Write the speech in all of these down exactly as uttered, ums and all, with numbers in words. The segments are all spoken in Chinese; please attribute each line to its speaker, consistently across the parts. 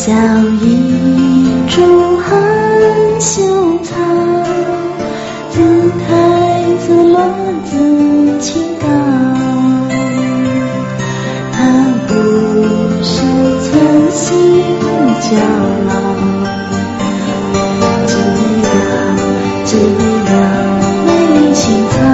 Speaker 1: 小一株含羞草，自开自落自清高。它不是存心骄傲，只为了，只为了美丽青草。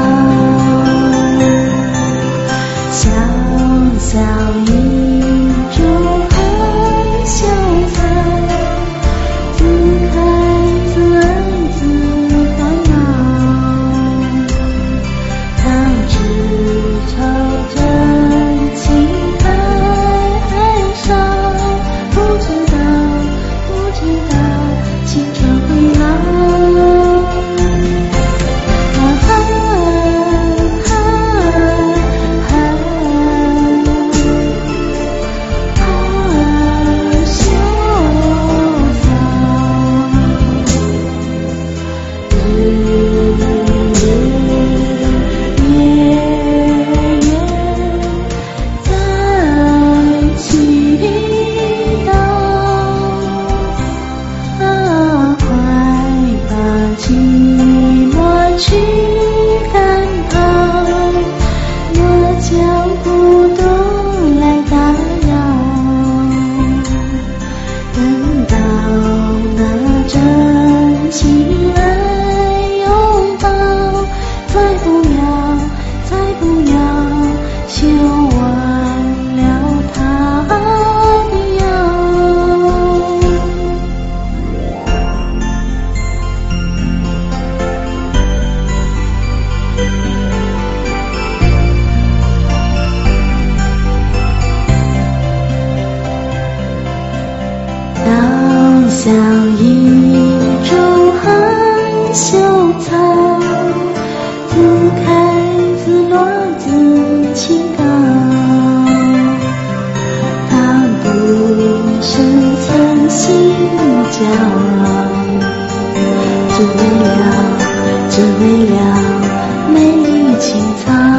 Speaker 1: 小小一株含羞草，自开自恩自烦恼。它只朝真情太少，不知道，不知道青春会老。去赶跑，我脚步都来打扰。等到那真情来拥抱，再不要，再不要修完了他的腰。小一株含羞草，自开自落自清高。它不是存心骄傲，只为了，只为了美丽青草。